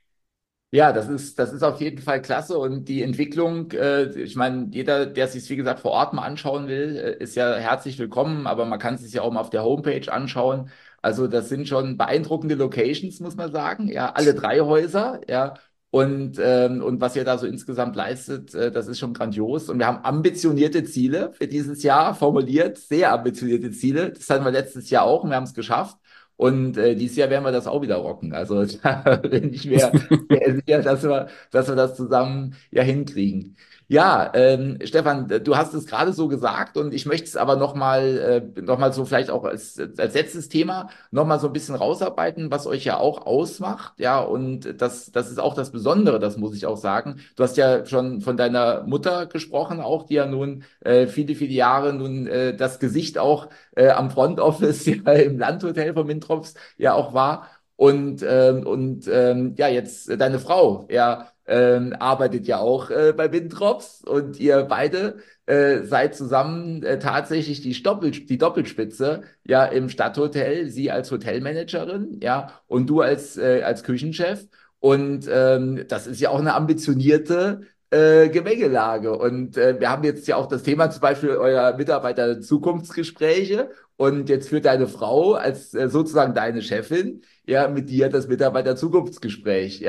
Ja, das ist, das ist auf jeden Fall klasse und die Entwicklung, äh, ich meine, jeder, der sich wie gesagt vor Ort mal anschauen will, äh, ist ja herzlich willkommen, aber man kann es sich ja auch mal auf der Homepage anschauen. Also das sind schon beeindruckende Locations, muss man sagen. Ja, alle drei Häuser, ja. Und, ähm, und was ihr da so insgesamt leistet, äh, das ist schon grandios. Und wir haben ambitionierte Ziele für dieses Jahr formuliert, sehr ambitionierte Ziele. Das hatten wir letztes Jahr auch und wir haben es geschafft. Und äh, dieses Jahr werden wir das auch wieder rocken. Also da bin ich mir sehr sicher, dass wir, dass wir das zusammen ja hinkriegen. Ja, ähm, Stefan, du hast es gerade so gesagt und ich möchte es aber nochmal äh, noch mal so vielleicht auch als, als letztes Thema nochmal so ein bisschen rausarbeiten, was euch ja auch ausmacht. Ja, und das, das ist auch das Besondere, das muss ich auch sagen. Du hast ja schon von deiner Mutter gesprochen, auch die ja nun äh, viele, viele Jahre nun äh, das Gesicht auch äh, am Front Office ja, im Landhotel von Mintrops ja auch war. Und, ähm, und ähm, ja, jetzt äh, deine Frau, ja, ähm, arbeitet ja auch äh, bei Wintrops und ihr beide äh, seid zusammen äh, tatsächlich die Doppel die Doppelspitze ja im Stadthotel, sie als Hotelmanagerin, ja, und du als, äh, als Küchenchef. Und ähm, das ist ja auch eine ambitionierte äh, Gemengelage. Und äh, wir haben jetzt ja auch das Thema zum Beispiel eurer Mitarbeiter Zukunftsgespräche. Und jetzt führt deine Frau als äh, sozusagen deine Chefin ja mit dir das Mitarbeiter Zukunftsgespräch. Ja.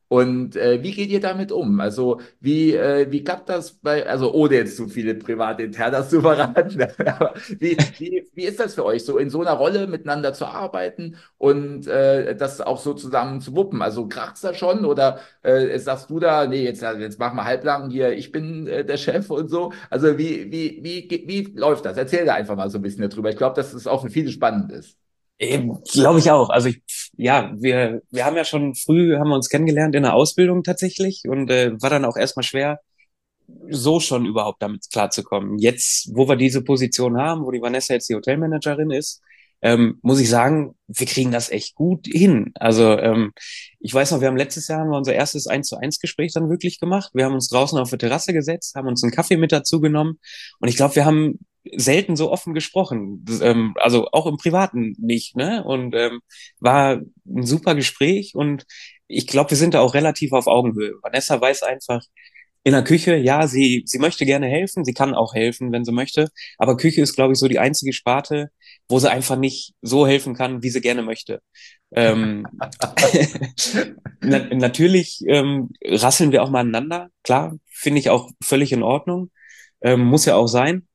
Und äh, wie geht ihr damit um? Also wie, äh, wie klappt das bei, also ohne jetzt zu viele private Internas zu verraten, aber wie, wie, wie ist das für euch, so in so einer Rolle miteinander zu arbeiten und äh, das auch so zusammen zu wuppen? Also kracht's da schon oder äh, sagst du da, nee, jetzt, jetzt machen wir halblang hier, ich bin äh, der Chef und so. Also wie, wie, wie, wie, wie läuft das? Erzähl da einfach mal so ein bisschen darüber. Ich glaube, dass es auch für viele spannend ist. Glaube ich auch. Also ich, ja, wir, wir haben ja schon früh, haben wir uns kennengelernt in der Ausbildung tatsächlich und äh, war dann auch erstmal schwer, so schon überhaupt damit klarzukommen. Jetzt, wo wir diese Position haben, wo die Vanessa jetzt die Hotelmanagerin ist, ähm, muss ich sagen, wir kriegen das echt gut hin. Also ähm, ich weiß noch, wir haben letztes Jahr haben wir unser erstes eins zu eins Gespräch dann wirklich gemacht. Wir haben uns draußen auf der Terrasse gesetzt, haben uns einen Kaffee mit dazu genommen und ich glaube, wir haben selten so offen gesprochen, das, ähm, also auch im Privaten nicht, ne? Und ähm, war ein super Gespräch und ich glaube, wir sind da auch relativ auf Augenhöhe. Vanessa weiß einfach, in der Küche, ja, sie, sie möchte gerne helfen, sie kann auch helfen, wenn sie möchte, aber Küche ist, glaube ich, so die einzige Sparte, wo sie einfach nicht so helfen kann, wie sie gerne möchte. Ähm, na, natürlich ähm, rasseln wir auch mal aneinander, klar, finde ich auch völlig in Ordnung, ähm, muss ja auch sein.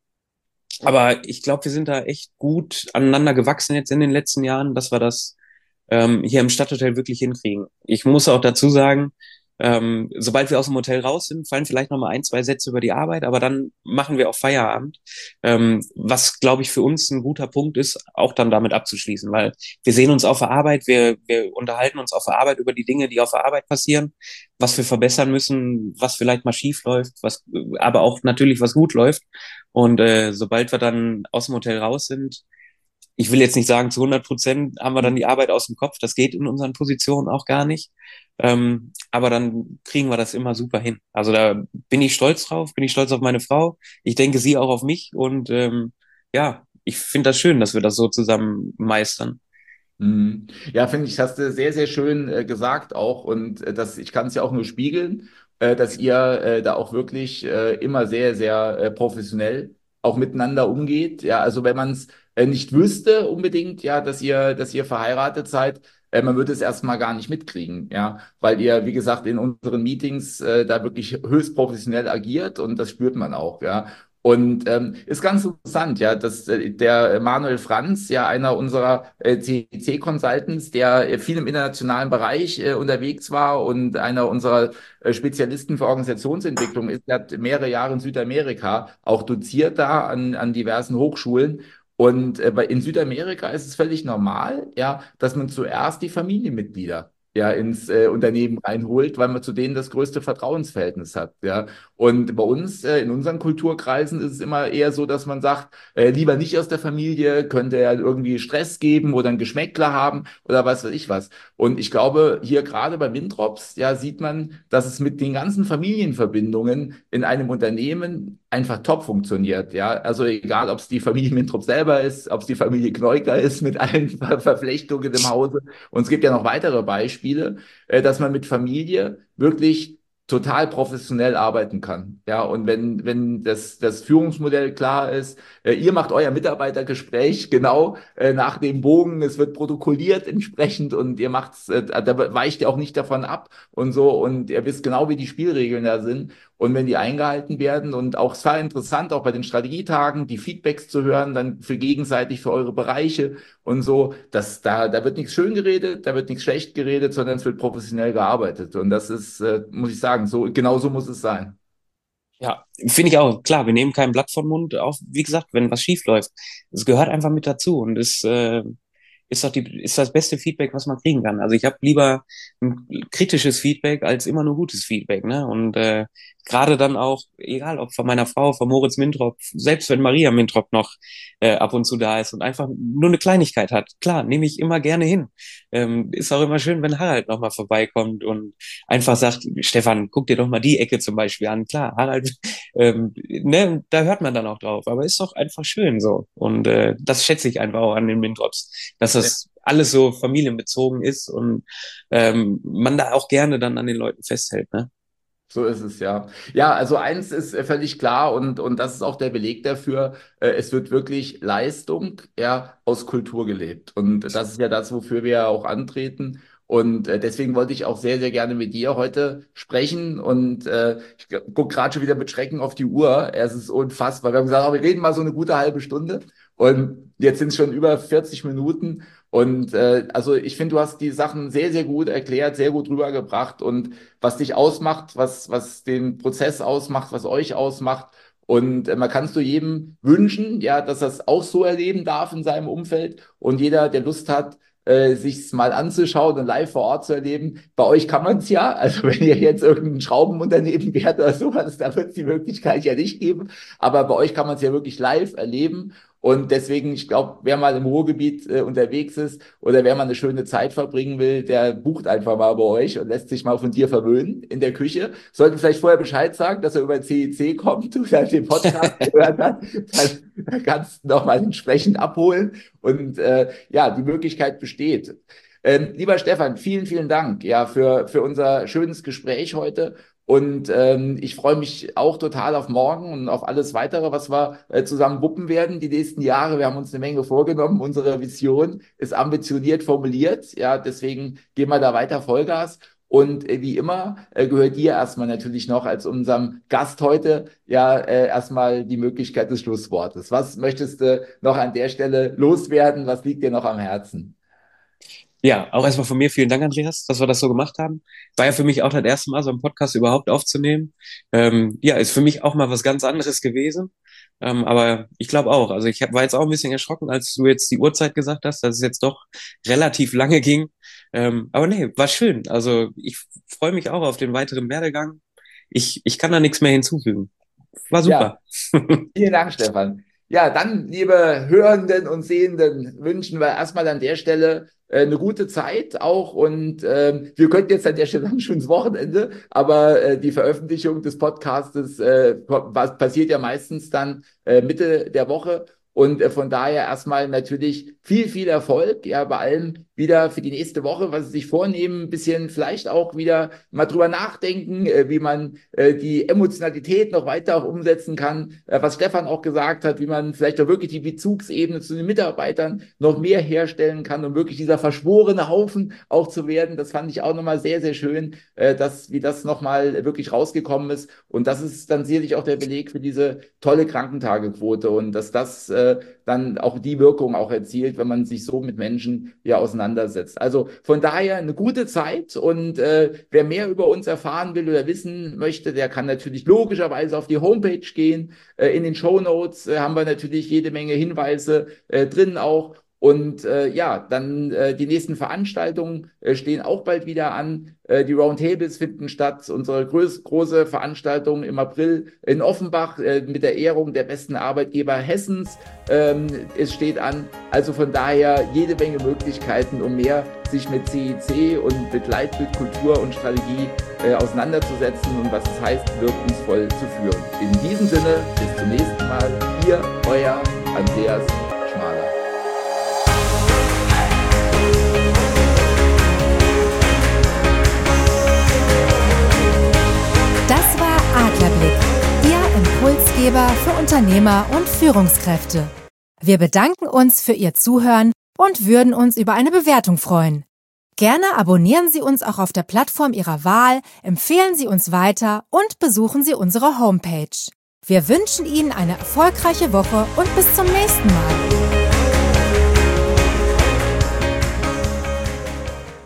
Aber ich glaube, wir sind da echt gut aneinander gewachsen jetzt in den letzten Jahren, dass wir das ähm, hier im Stadthotel wirklich hinkriegen. Ich muss auch dazu sagen, ähm, sobald wir aus dem Hotel raus sind, fallen vielleicht noch mal ein, zwei Sätze über die Arbeit, aber dann machen wir auch Feierabend, ähm, was, glaube ich, für uns ein guter Punkt ist, auch dann damit abzuschließen, weil wir sehen uns auf der Arbeit, wir, wir unterhalten uns auf der Arbeit über die Dinge, die auf der Arbeit passieren, was wir verbessern müssen, was vielleicht mal schief läuft, was, aber auch natürlich, was gut läuft. Und äh, sobald wir dann aus dem Hotel raus sind, ich will jetzt nicht sagen, zu hundert Prozent haben wir dann die Arbeit aus dem Kopf. Das geht in unseren Positionen auch gar nicht. Ähm, aber dann kriegen wir das immer super hin. Also da bin ich stolz drauf, bin ich stolz auf meine Frau. Ich denke, sie auch auf mich. Und ähm, ja, ich finde das schön, dass wir das so zusammen meistern. Mhm. Ja, finde ich, hast du sehr, sehr schön äh, gesagt auch. Und äh, das, ich kann es ja auch nur spiegeln, äh, dass ihr äh, da auch wirklich äh, immer sehr, sehr äh, professionell auch miteinander umgeht. Ja, also wenn man es äh, nicht wüsste unbedingt, ja, dass ihr, dass ihr verheiratet seid, äh, man würde es erstmal gar nicht mitkriegen, ja, weil ihr, wie gesagt, in unseren Meetings äh, da wirklich höchst professionell agiert und das spürt man auch, ja. Und ähm, ist ganz interessant, ja, dass äh, der Manuel Franz, ja einer unserer äh, C C-Consultants, der äh, viel im internationalen Bereich äh, unterwegs war und einer unserer äh, Spezialisten für Organisationsentwicklung ist, der hat mehrere Jahre in Südamerika auch doziert da an, an diversen Hochschulen. Und äh, bei, in Südamerika ist es völlig normal, ja, dass man zuerst die Familienmitglieder ja ins äh, Unternehmen reinholt, weil man zu denen das größte Vertrauensverhältnis hat, ja. Und bei uns, äh, in unseren Kulturkreisen ist es immer eher so, dass man sagt, äh, lieber nicht aus der Familie, könnte ja irgendwie Stress geben oder ein Geschmäckler haben oder was weiß ich was. Und ich glaube, hier gerade bei Winthrop, ja, sieht man, dass es mit den ganzen Familienverbindungen in einem Unternehmen einfach top funktioniert, ja. Also egal, ob es die Familie Winthrop selber ist, ob es die Familie Kneuker ist mit allen Ver Verflechtungen im Hause. Und es gibt ja noch weitere Beispiele, äh, dass man mit Familie wirklich total professionell arbeiten kann. Ja, und wenn, wenn das, das Führungsmodell klar ist, äh, ihr macht euer Mitarbeitergespräch genau äh, nach dem Bogen, es wird protokolliert entsprechend und ihr macht's, äh, da weicht ihr auch nicht davon ab und so und ihr wisst genau, wie die Spielregeln da sind. Und wenn die eingehalten werden und auch, es war interessant, auch bei den Strategietagen, die Feedbacks zu hören, dann für gegenseitig für eure Bereiche und so, dass da, da wird nichts schön geredet, da wird nichts schlecht geredet, sondern es wird professionell gearbeitet. Und das ist, äh, muss ich sagen, so, genau so muss es sein. Ja, finde ich auch. Klar, wir nehmen kein Blatt vom Mund auf, wie gesagt, wenn was schief läuft. Es gehört einfach mit dazu und ist, äh, ist doch die, ist das beste Feedback, was man kriegen kann. Also ich habe lieber ein kritisches Feedback als immer nur gutes Feedback, ne? Und äh, gerade dann auch, egal ob von meiner Frau, von Moritz Mintrop, selbst wenn Maria Mintrop noch äh, ab und zu da ist und einfach nur eine Kleinigkeit hat, klar, nehme ich immer gerne hin. Ähm, ist auch immer schön, wenn Harald nochmal vorbeikommt und einfach sagt, Stefan, guck dir doch mal die Ecke zum Beispiel an. Klar, Harald, ähm, ne, da hört man dann auch drauf, aber ist doch einfach schön so. Und äh, das schätze ich einfach auch an den Mintrops, dass das alles so familienbezogen ist und ähm, man da auch gerne dann an den Leuten festhält, ne? So ist es, ja. Ja, also eins ist äh, völlig klar und, und das ist auch der Beleg dafür, äh, es wird wirklich Leistung, ja, aus Kultur gelebt. Und das ist ja das, wofür wir ja auch antreten. Und äh, deswegen wollte ich auch sehr, sehr gerne mit dir heute sprechen. Und äh, ich gucke gerade schon wieder mit Schrecken auf die Uhr. Es ist unfassbar. Wir haben gesagt, oh, wir reden mal so eine gute halbe Stunde. Und jetzt sind es schon über vierzig Minuten. Und äh, also ich finde, du hast die Sachen sehr, sehr gut erklärt, sehr gut rübergebracht. Und was dich ausmacht, was, was den Prozess ausmacht, was euch ausmacht. Und äh, man kann es nur jedem wünschen, ja, dass er es auch so erleben darf in seinem Umfeld. Und jeder, der Lust hat, äh, sich's mal anzuschauen und live vor Ort zu erleben. Bei euch kann man es ja. Also wenn ihr jetzt irgendein Schraubenunternehmen wärt oder sowas, da wird es die Möglichkeit ja nicht geben. Aber bei euch kann man es ja wirklich live erleben. Und deswegen, ich glaube, wer mal im Ruhrgebiet äh, unterwegs ist oder wer mal eine schöne Zeit verbringen will, der bucht einfach mal bei euch und lässt sich mal von dir verwöhnen in der Küche. Sollten vielleicht vorher Bescheid sagen, dass er über C I C kommt und dann den Podcast gehört hat, dann, dann kannst du noch mal entsprechend abholen. Und äh, ja, die Möglichkeit besteht. Ähm, lieber Stefan, vielen, vielen Dank ja für, für unser schönes Gespräch heute. Und ähm, ich freue mich auch total auf morgen und auf alles weitere, was wir äh, zusammen wuppen werden die nächsten Jahre. Wir haben uns eine Menge vorgenommen. Unsere Vision ist ambitioniert formuliert. Ja, deswegen gehen wir da weiter Vollgas. Und äh, wie immer äh, gehört dir erstmal natürlich noch als unserem Gast heute ja äh, erstmal die Möglichkeit des Schlusswortes. Was möchtest du noch an der Stelle loswerden? Was liegt dir noch am Herzen? Ja, auch erstmal von mir vielen Dank, Andreas, dass wir das so gemacht haben. War ja für mich auch das erste Mal, so einen Podcast überhaupt aufzunehmen. Ähm, ja, ist für mich auch mal was ganz anderes gewesen. Ähm, aber ich glaube auch, also ich hab, war jetzt auch ein bisschen erschrocken, als du jetzt die Uhrzeit gesagt hast, dass es jetzt doch relativ lange ging. Ähm, aber nee, war schön. Also ich freue mich auch auf den weiteren Werdegang. Ich, ich kann da nichts mehr hinzufügen. War Ja, super. vielen Dank, Stefan. Ja, dann, liebe Hörenden und Sehenden, wünschen wir erstmal an der Stelle äh, eine gute Zeit auch. Und ähm, wir könnten jetzt an der Stelle sagen, schönes Wochenende, aber äh, die Veröffentlichung des Podcastes äh, was passiert ja meistens dann äh, Mitte der Woche. Und äh, von daher erstmal natürlich viel, viel Erfolg, ja, bei allem wieder für die nächste Woche, was Sie sich vornehmen, ein bisschen vielleicht auch wieder mal drüber nachdenken, äh, wie man äh, die Emotionalität noch weiter auch umsetzen kann, äh, was Stefan auch gesagt hat, wie man vielleicht auch wirklich die Bezugsebene zu den Mitarbeitern noch mehr herstellen kann, um wirklich dieser verschworene Haufen auch zu werden. Das fand ich auch nochmal sehr, sehr schön, äh, dass, wie das nochmal wirklich rausgekommen ist. Und das ist dann sicherlich auch der Beleg für diese tolle Krankentagequote und dass das äh, dann auch die Wirkung auch erzielt, wenn man sich so mit Menschen ja auseinandersetzt. Also von daher eine gute Zeit und äh, wer mehr über uns erfahren will oder wissen möchte, der kann natürlich logischerweise auf die Homepage gehen. Äh, in den Shownotes äh, haben wir natürlich jede Menge Hinweise äh, drin auch. Und äh, ja, dann äh, die nächsten Veranstaltungen äh, stehen auch bald wieder an. Äh, die Roundtables finden statt. Unsere groß, große Veranstaltung im April in Offenbach äh, mit der Ehrung der besten Arbeitgeber Hessens. Ähm, es steht an. Also von daher jede Menge Möglichkeiten, um mehr sich mit C I C und mit Leitbild, Kultur und Strategie äh, auseinanderzusetzen und was es heißt, wirkungsvoll zu führen. In diesem Sinne, bis zum nächsten Mal. Ihr, euer Andreas Schmaler. Das war Adlerblick, Ihr Impulsgeber für Unternehmer und Führungskräfte. Wir bedanken uns für Ihr Zuhören und würden uns über eine Bewertung freuen. Gerne abonnieren Sie uns auch auf der Plattform Ihrer Wahl, empfehlen Sie uns weiter und besuchen Sie unsere Homepage. Wir wünschen Ihnen eine erfolgreiche Woche und bis zum nächsten Mal.